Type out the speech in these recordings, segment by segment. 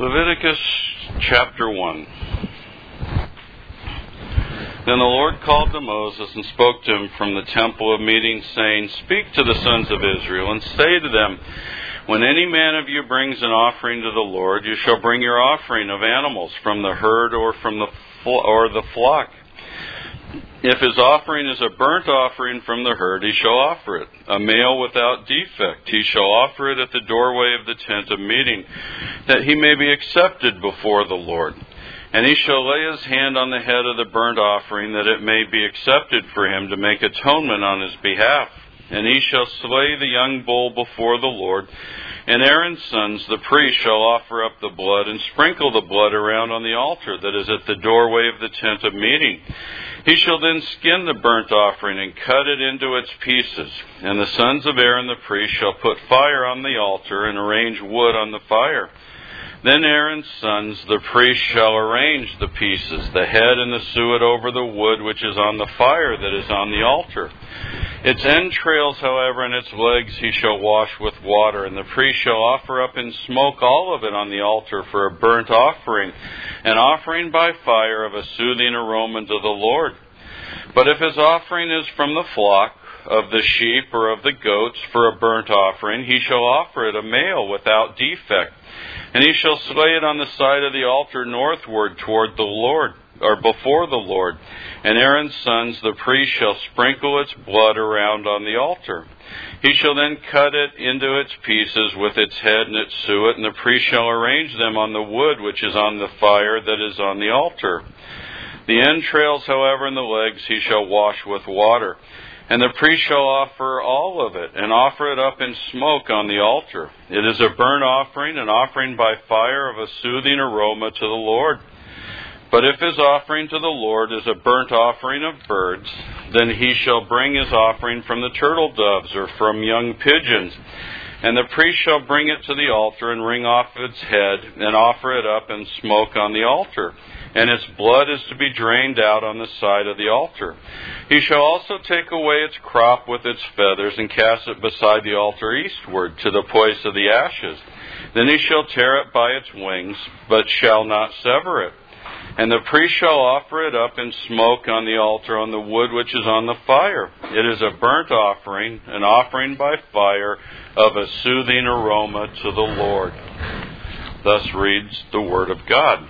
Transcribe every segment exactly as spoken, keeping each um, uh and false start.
Leviticus chapter one. Then the Lord called to Moses and spoke to him from the temple of meeting, saying, Speak to the sons of Israel, and say to them, When any man of you brings an offering to the Lord, you shall bring your offering of animals from the herd or from the flo- or the flock. If his offering is a burnt offering from the herd, he shall offer it, a male without defect. He shall offer it at the doorway of the tent of meeting, that he may be accepted before the Lord. And he shall lay his hand on the head of the burnt offering, that it may be accepted for him to make atonement on his behalf. And he shall slay the young bull before the Lord. And Aaron's sons, the priests, shall offer up the blood and sprinkle the blood around on the altar that is at the doorway of the tent of meeting. He shall then skin the burnt offering and cut it into its pieces. And the sons of Aaron the priest shall put fire on the altar and arrange wood on the fire. Then Aaron's sons, the priests, shall arrange the pieces, the head and the suet over the wood which is on the fire that is on the altar. Its entrails, however, and its legs he shall wash with water, and the priest shall offer up in smoke all of it on the altar for a burnt offering, an offering by fire of a soothing aroma to the Lord. But if his offering is from the flock, of the sheep or of the goats for a burnt offering, he shall offer it a male without defect. And he shall slay it on the side of the altar northward toward the Lord, or before the Lord. And Aaron's sons, the priest, shall sprinkle its blood around on the altar. He shall then cut it into its pieces with its head and its suet, and the priest shall arrange them on the wood which is on the fire that is on the altar. The entrails, however, and the legs he shall wash with water. And the priest shall offer all of it, and offer it up in smoke on the altar. It is a burnt offering, an offering by fire of a soothing aroma to the Lord. But if his offering to the Lord is a burnt offering of birds, then he shall bring his offering from the turtle doves or from young pigeons. And the priest shall bring it to the altar and wring off its head, and offer it up in smoke on the altar. And its blood is to be drained out on the side of the altar. He shall also take away its crop with its feathers, and cast it beside the altar eastward to the place of the ashes. Then he shall tear it by its wings, but shall not sever it. And the priest shall offer it up in smoke on the altar on the wood which is on the fire. It is a burnt offering, an offering by fire of a soothing aroma to the Lord. Thus reads the Word of God.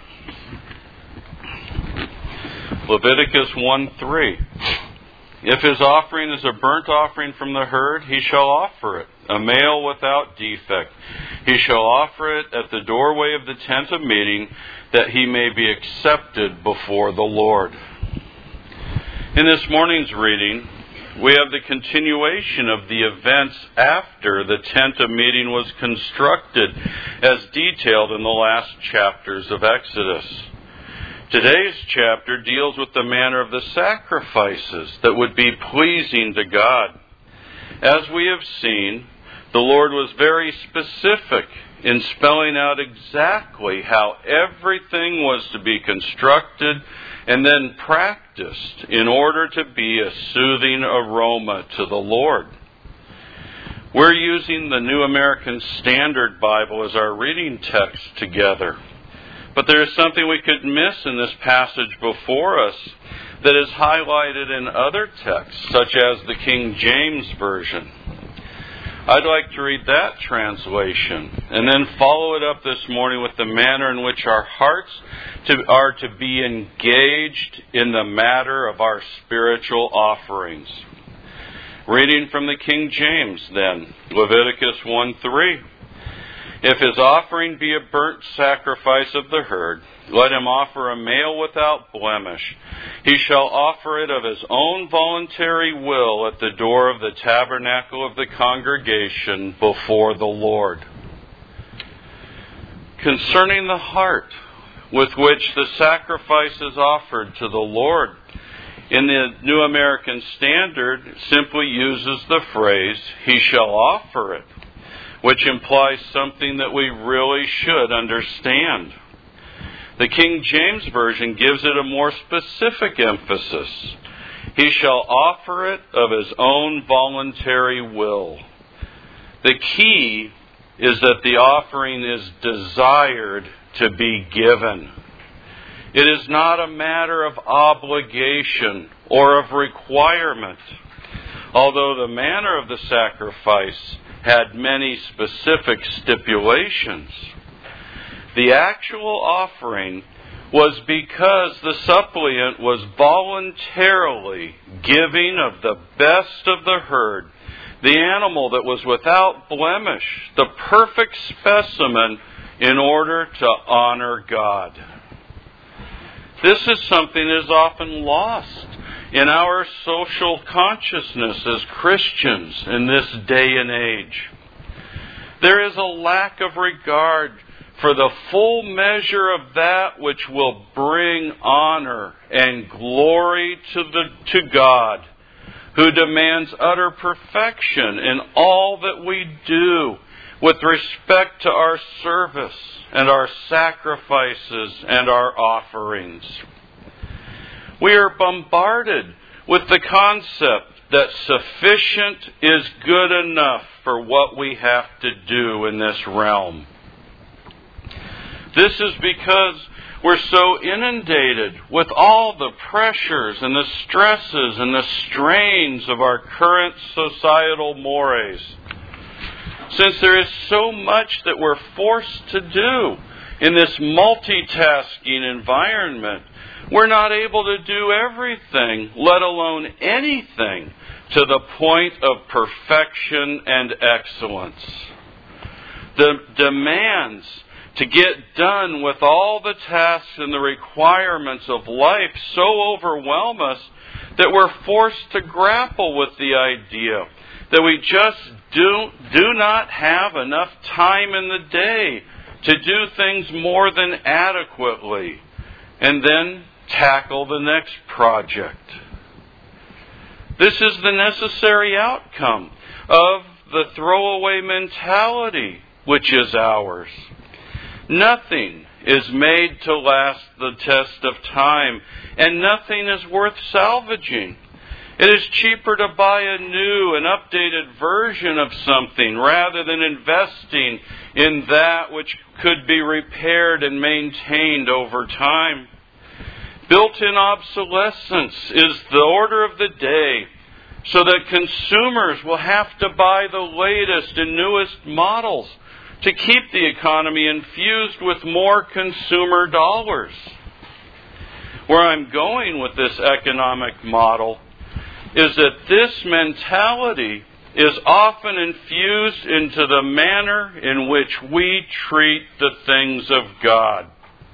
Leviticus one three. If his offering is a burnt offering from the herd, he shall offer it, a male without defect. He shall offer it at the doorway of the tent of meeting, that he may be accepted before the Lord. In this morning's reading, we have the continuation of the events after the tent of meeting was constructed, as detailed in the last chapters of Exodus. Today's chapter deals with the manner of the sacrifices that would be pleasing to God. As we have seen, the Lord was very specific in spelling out exactly how everything was to be constructed and then practiced in order to be a soothing aroma to the Lord. We're using the New American Standard Bible as our reading text together. But there is something we could miss in this passage before us that is highlighted in other texts, such as the King James Version. I'd like to read that translation and then follow it up this morning with the manner in which our hearts to, are to be engaged in the matter of our spiritual offerings. Reading from the King James then, Leviticus one three. If his offering be a burnt sacrifice of the herd, let him offer a male without blemish. He shall offer it of his own voluntary will at the door of the tabernacle of the congregation before the Lord. Concerning the heart with which the sacrifice is offered to the Lord, in the New American Standard simply uses the phrase, he shall offer it, which implies something that we really should understand. The King James Version gives it a more specific emphasis. He shall offer it of his own voluntary will. The key is that the offering is desired to be given. It is not a matter of obligation or of requirement, although the manner of the sacrifice had many specific stipulations. The actual offering was because the suppliant was voluntarily giving of the best of the herd, the animal that was without blemish, the perfect specimen, in order to honor God. This is something that is often lost in our social consciousness as Christians in this day and age. There is a lack of regard for the full measure of that which will bring honor and glory to the to God, who demands utter perfection in all that we do with respect to our service and our sacrifices and our offerings. We are bombarded with the concept that sufficient is good enough for what we have to do in this realm. This is because we're so inundated with all the pressures and the stresses and the strains of our current societal mores. Since there is so much that we're forced to do in this multitasking environment, we're not able to do everything, let alone anything, to the point of perfection and excellence. The demands to get done with all the tasks and the requirements of life so overwhelm us that we're forced to grapple with the idea that we just do, do not have enough time in the day to do things more than adequately, and then tackle the next project. This is the necessary outcome of the throwaway mentality which is ours. Nothing is made to last the test of time, and nothing is worth salvaging. It is cheaper to buy a new and updated version of something rather than investing in that which could be repaired and maintained over time. Built-in obsolescence is the order of the day, so that consumers will have to buy the latest and newest models to keep the economy infused with more consumer dollars. Where I'm going with this economic model is that this mentality is often infused into the manner in which we treat the things of God.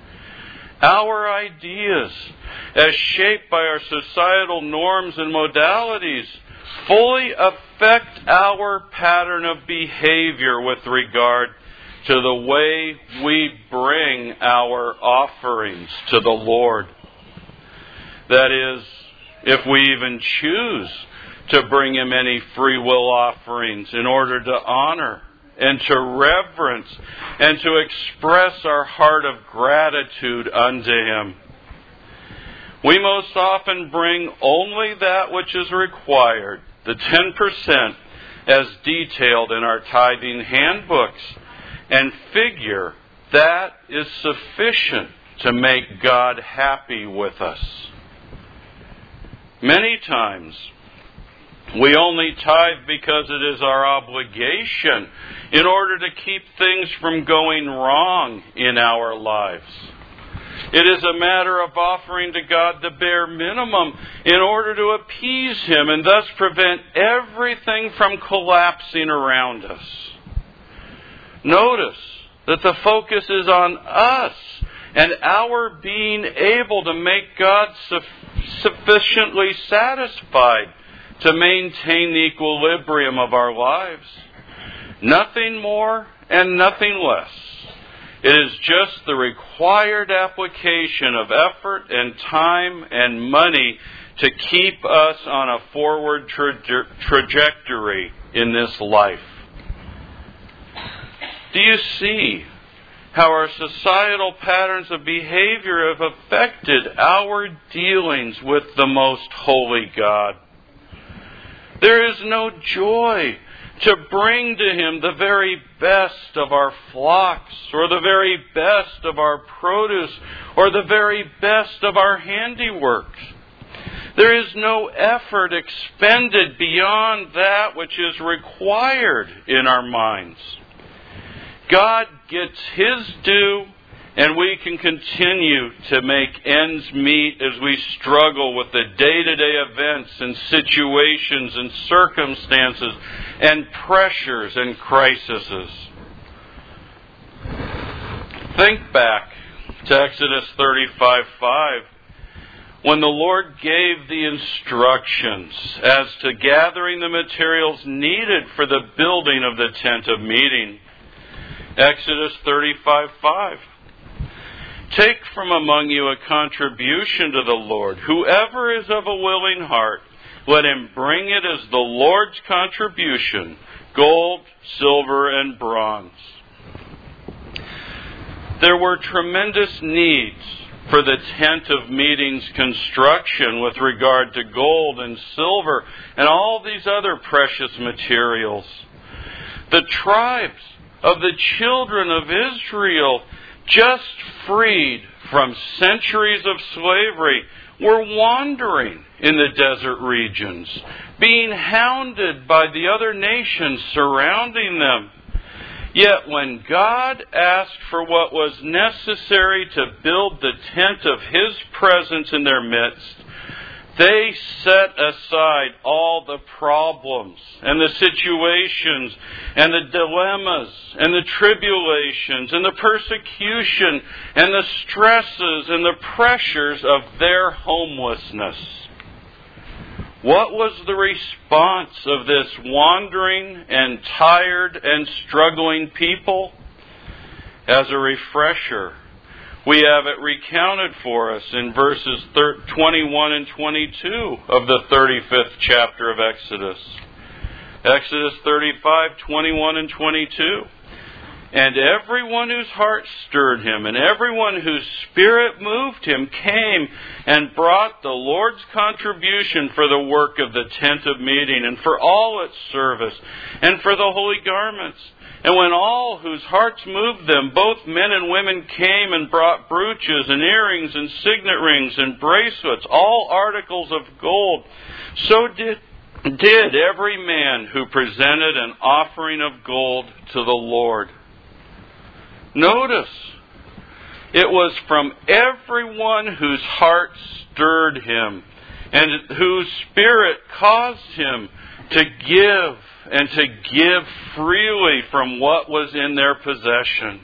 Our ideas, as shaped by our societal norms and modalities, fully affect our pattern of behavior with regard to the way we bring our offerings to the Lord. That is, if we even choose to bring Him any free will offerings in order to honor and to reverence and to express our heart of gratitude unto Him. We most often bring only that which is required, the ten percent as detailed in our tithing handbooks, and figure that is sufficient to make God happy with us. Many times, we only tithe because it is our obligation in order to keep things from going wrong in our lives. It is a matter of offering to God the bare minimum in order to appease Him and thus prevent everything from collapsing around us. Notice that the focus is on us and our being able to make God sufficiently satisfied to maintain the equilibrium of our lives. Nothing more and nothing less. It is just the required application of effort and time and money to keep us on a forward tra- trajectory in this life. Do you see how our societal patterns of behavior have affected our dealings with the most holy God? There is no joy to bring to Him the very best of our flocks, or the very best of our produce, or the very best of our handiwork. There is no effort expended beyond that which is required in our minds. God gets His due, and we can continue to make ends meet as we struggle with the day-to-day events and situations and circumstances and pressures and crises. Think back to Exodus thirty-five five, when the Lord gave the instructions as to gathering the materials needed for the building of the tent of meeting. Exodus thirty-five five. Take from among you a contribution to the Lord. Whoever is of a willing heart, let him bring it as the Lord's contribution, gold, silver, and bronze. There were tremendous needs for the tent of meetings construction with regard to gold and silver and all these other precious materials. The tribes of the children of Israel, just freed from centuries of slavery, were wandering in the desert regions, being hounded by the other nations surrounding them. Yet when God asked for what was necessary to build the tent of His presence in their midst, they set aside all the problems and the situations and the dilemmas and the tribulations and the persecution and the stresses and the pressures of their homelessness. What was the response of this wandering and tired and struggling people? As a refresher, we have it recounted for us in verses twenty-one and twenty-two of the thirty-fifth chapter of Exodus. Exodus thirty-five, twenty-one and twenty-two. And everyone whose heart stirred him, and everyone whose spirit moved him, came and brought the Lord's contribution for the work of the tent of meeting, and for all its service, and for the holy garments. And when all whose hearts moved them, both men and women, came and brought brooches and earrings and signet rings and bracelets, all articles of gold, so did, did every man who presented an offering of gold to the Lord. Notice, it was from everyone whose heart stirred him and whose spirit caused him to give and to give freely from what was in their possession.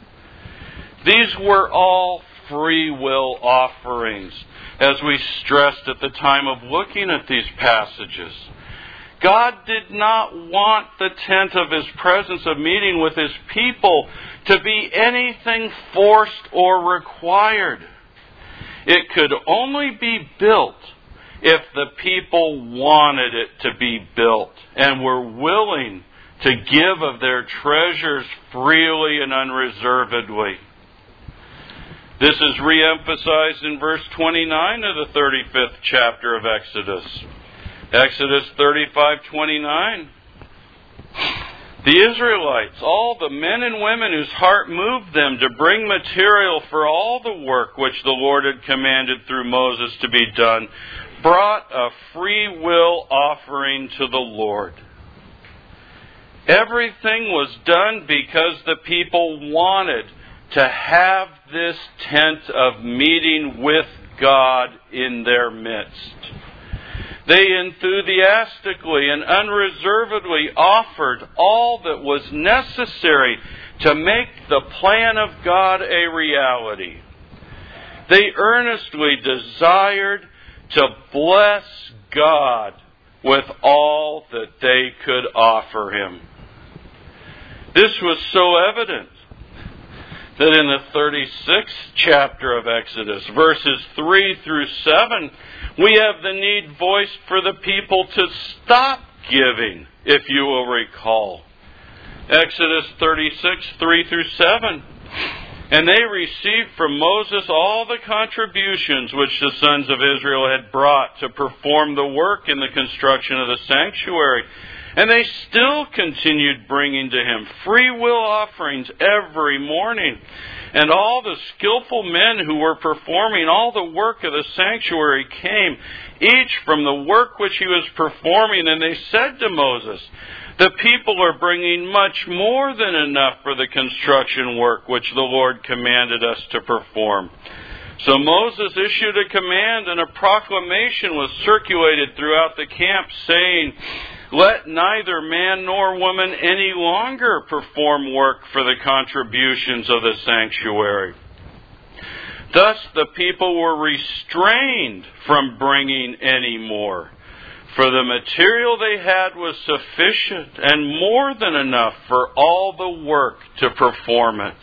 These were all free will offerings, as we stressed at the time of looking at these passages. God did not want the tent of His presence of meeting with His people to be anything forced or required. It could only be built if the people wanted it to be built and were willing to give of their treasures freely and unreservedly. This is re-emphasized in verse twenty-nine of the thirty-fifth chapter of Exodus. Exodus thirty-five twenty-nine. The Israelites, all the men and women whose heart moved them to bring material for all the work which the Lord had commanded through Moses to be done, brought a free will offering to the Lord. Everything was done because the people wanted to have this tent of meeting with God in their midst. They enthusiastically and unreservedly offered all that was necessary to make the plan of God a reality. They earnestly desired to bless God with all that they could offer Him. This was so evident that in the thirty-sixth chapter of Exodus, verses three through seven, we have the need voiced for the people to stop giving, if you will recall. Exodus thirty-six, three through seven. And they received from Moses all the contributions which the sons of Israel had brought to perform the work in the construction of the sanctuary, And they still continued bringing to him free will offerings every morning. And all the skillful men who were performing all the work of the sanctuary came, each from the work which he was performing. And they said to Moses, "The people are bringing much more than enough for the construction work which the Lord commanded us to perform." So Moses issued a command, and a proclamation was circulated throughout the camp, saying, "Let neither man nor woman any longer perform work for the contributions of the sanctuary." Thus the people were restrained from bringing any more, for the material they had was sufficient and more than enough for all the work to perform it.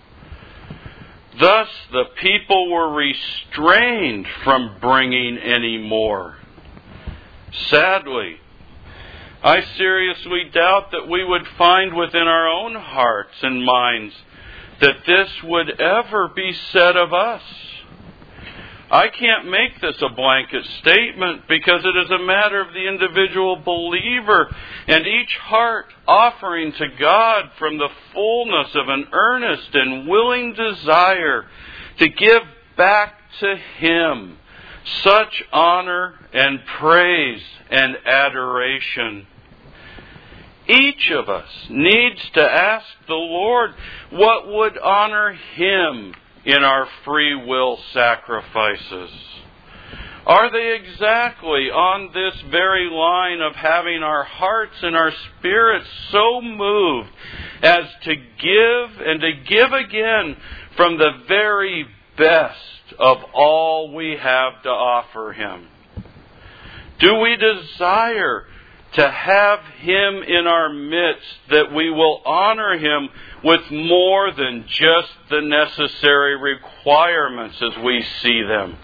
Thus the people were restrained from bringing any more. Sadly, I seriously doubt that we would find within our own hearts and minds that this would ever be said of us. I can't make this a blanket statement because it is a matter of the individual believer and each heart offering to God from the fullness of an earnest and willing desire to give back to Him such honor and praise and adoration. Each of us needs to ask the Lord what would honor Him in our free will sacrifices. Are they exactly on this very line of having our hearts and our spirits so moved as to give and to give again from the very best of all we have to offer Him? Do we desire to have Him in our midst, that we will honor Him with more than just the necessary requirements as we see them?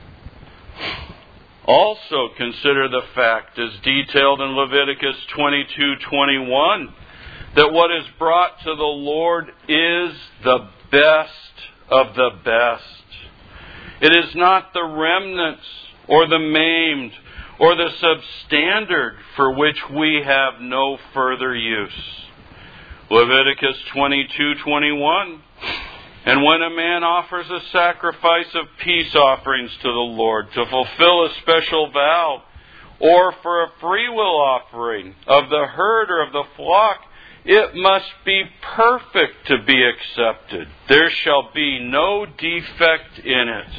Also consider the fact, as detailed in Leviticus twenty-two twenty-one, that what is brought to the Lord is the best of the best. It is not the remnants or the maimed or the substandard for which we have no further use. Leviticus twenty-two twenty-one. And when a man offers a sacrifice of peace offerings to the Lord to fulfill a special vow, or for a free will offering of the herd or of the flock, it must be perfect to be accepted. There shall be no defect in it.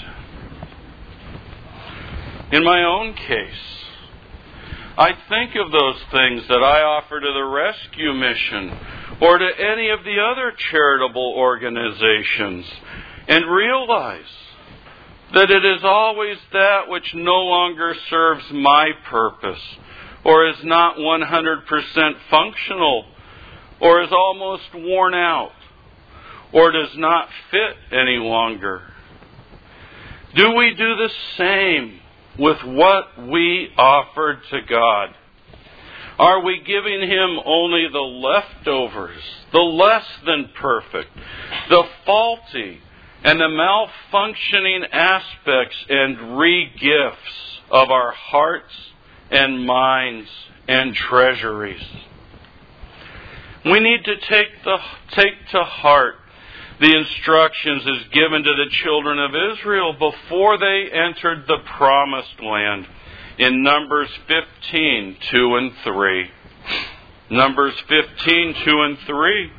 In my own case, I think of those things that I offer to the rescue mission or to any of the other charitable organizations and realize that it is always that which no longer serves my purpose or is not one hundred percent functional or is almost worn out or does not fit any longer. Do we do the same with what we offered to God? Are we giving Him only the leftovers, the less than perfect, the faulty, and the malfunctioning aspects and re-gifts of our hearts and minds and treasuries? We need to take the take to heart the instructions as given to the children of Israel before they entered the promised land in Numbers fifteen, two and three. Numbers fifteen, two and three.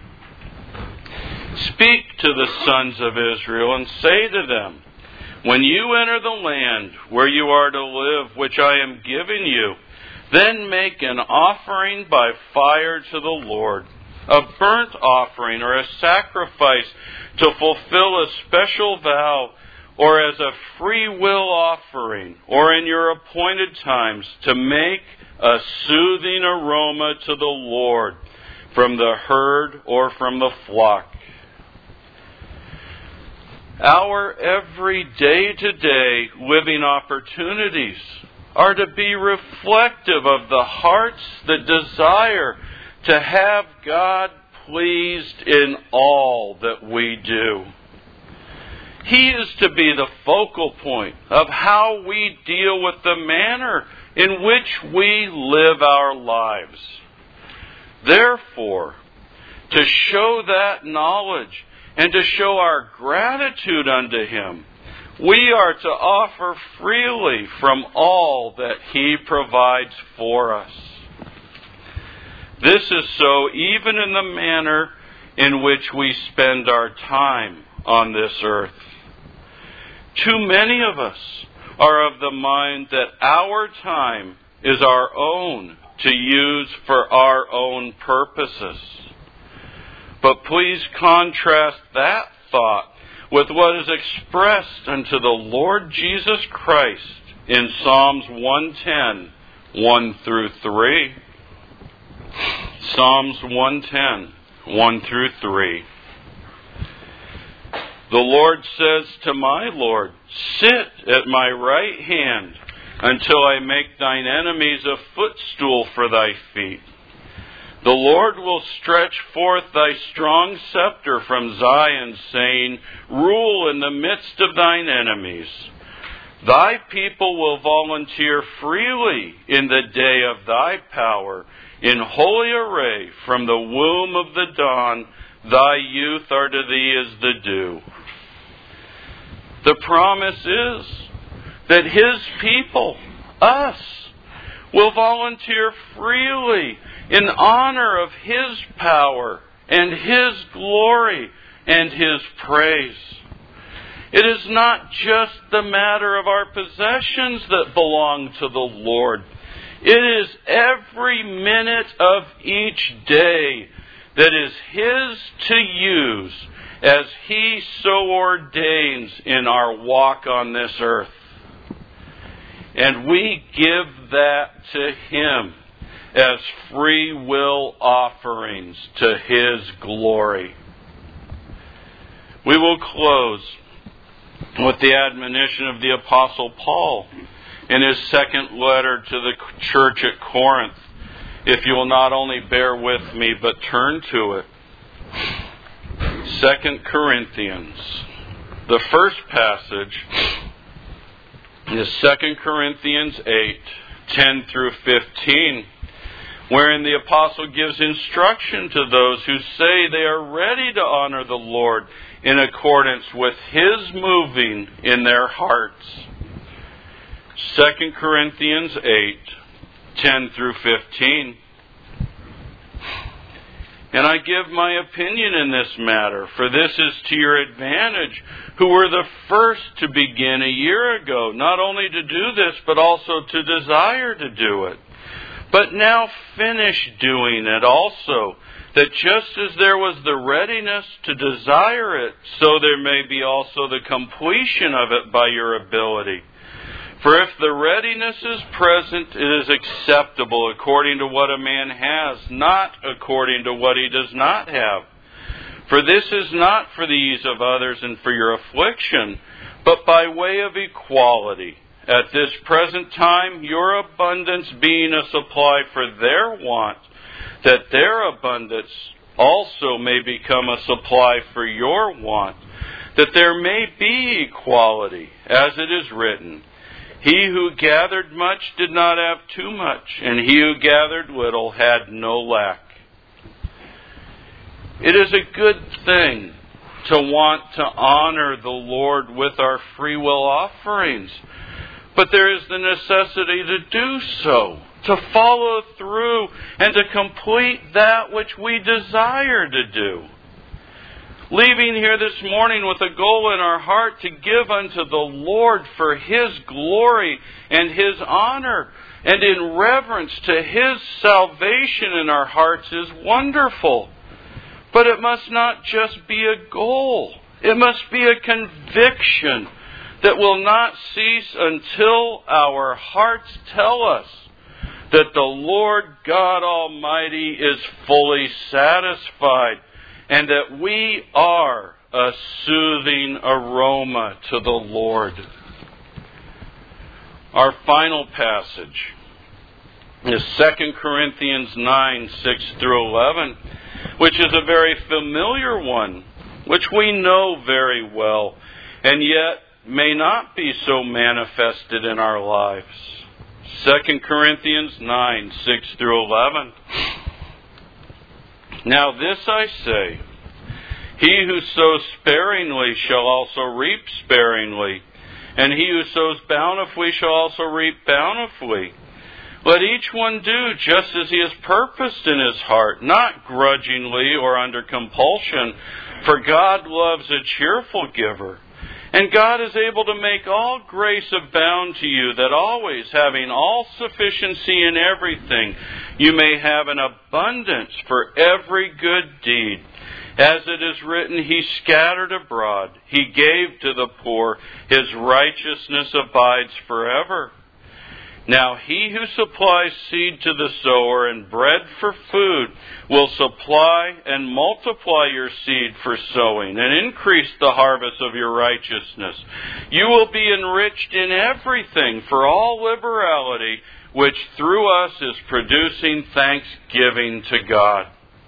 Speak to the sons of Israel and say to them, when you enter the land where you are to live, which I am giving you, then make an offering by fire to the Lord, a burnt offering or a sacrifice to fulfill a special vow, or as a free will offering, or in your appointed times, to make a soothing aroma to the Lord from the herd or from the flock. Our every day-to-day living opportunities are to be reflective of the hearts that desire to have God pleased in all that we do. He is to be the focal point of how we deal with the manner in which we live our lives. Therefore, to show that knowledge and to show our gratitude unto Him, we are to offer freely from all that He provides for us. This is so even in the manner in which we spend our time on this earth. Too many of us are of the mind that our time is our own to use for our own purposes. But please contrast that thought with what is expressed unto the Lord Jesus Christ in Psalms one ten, one through three. Psalms one ten, one through three. The Lord says to my Lord, sit at my right hand until I make thine enemies a footstool for thy feet. The Lord will stretch forth thy strong scepter from Zion, saying, rule in the midst of thine enemies. Thy people will volunteer freely in the day of thy power. In holy array from the womb of the dawn, thy youth are to thee as the dew. The promise is that His people, us, will volunteer freely in honor of His power and His glory and His praise. It is not just the matter of our possessions that belong to the Lord. It is every minute of each day that is His to use as He so ordains in our walk on this earth. And we give that to Him as free will offerings to His glory. We will close with the admonition of the Apostle Paul in his second letter to the church at Corinth. If you will not only bear with me, but turn to it. Second Corinthians. The first passage is Second Corinthians eight, ten through fifteen, wherein the apostle gives instruction to those who say they are ready to honor the Lord in accordance with His moving in their hearts. Second Corinthians eight, ten through fifteen. And I give my opinion in this matter, for this is to your advantage, who were the first to begin a year ago, not only to do this, but also to desire to do it. But now finish doing it also, that just as there was the readiness to desire it, so there may be also the completion of it by your ability. For if the readiness is present, it is acceptable according to what a man has, not according to what he does not have. For this is not for the ease of others and for your affliction, but by way of equality. At this present time, your abundance being a supply for their want, that their abundance also may become a supply for your want, that there may be equality, as it is written, he who gathered much did not have too much, and he who gathered little had no lack. It is a good thing to want to honor the Lord with our free will offerings, but there is the necessity to do so, to follow through and to complete that which we desire to do. Leaving here this morning with a goal in our heart to give unto the Lord for His glory and His honor and in reverence to His salvation in our hearts is wonderful. But it must not just be a goal. It must be a conviction that will not cease until our hearts tell us that the Lord God Almighty is fully satisfied, and that we are a soothing aroma to the Lord. Our final passage is Second Corinthians nine, six through eleven, which is a very familiar one, which we know very well, and yet may not be so manifested in our lives. Second Corinthians nine, six through eleven. Now this I say, he who sows sparingly shall also reap sparingly, and he who sows bountifully shall also reap bountifully. Let each one do just as he has purposed in his heart, not grudgingly or under compulsion, for God loves a cheerful giver. And God is able to make all grace abound to you, that always, having all sufficiency in everything, you may have an abundance for every good deed. As it is written, He scattered abroad, He gave to the poor, His righteousness abides forever. Now he who supplies seed to the sower and bread for food will supply and multiply your seed for sowing and increase the harvest of your righteousness. You will be enriched in everything for all liberality, which through us is producing thanksgiving to God.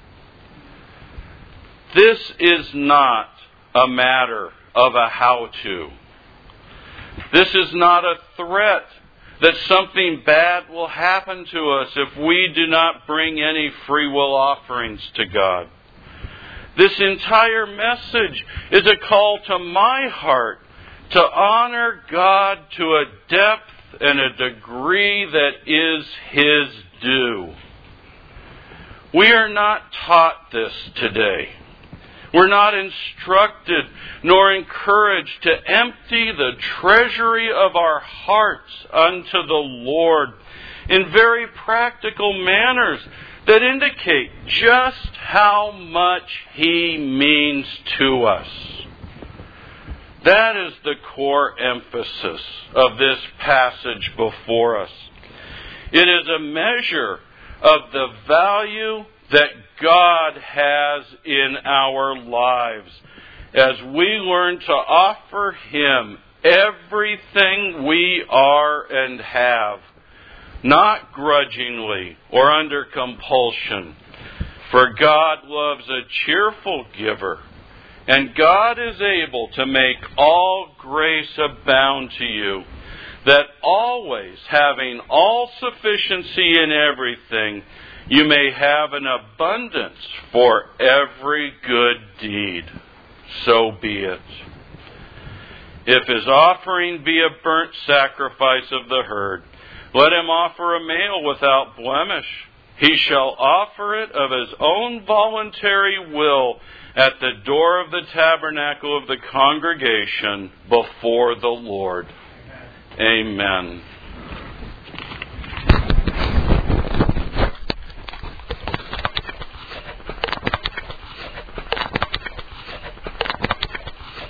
This is not a matter of a how-to. This is not a threat that something bad will happen to us if we do not bring any free will offerings to God. This entire message is a call to my heart to honor God to a depth and a degree that is His due. We are not taught this today. We're not instructed nor encouraged to empty the treasury of our hearts unto the Lord in very practical manners that indicate just how much He means to us. That is the core emphasis of this passage before us. It is a measure of the value that God has in our lives as we learn to offer Him everything we are and have, not grudgingly or under compulsion. For God loves a cheerful giver, and God is able to make all grace abound to you, that always, having all sufficiency in everything, you may have an abundance for every good deed. So be it. If his offering be a burnt sacrifice of the herd, let him offer a male without blemish. He shall offer it of his own voluntary will at the door of the tabernacle of the congregation before the Lord. Amen.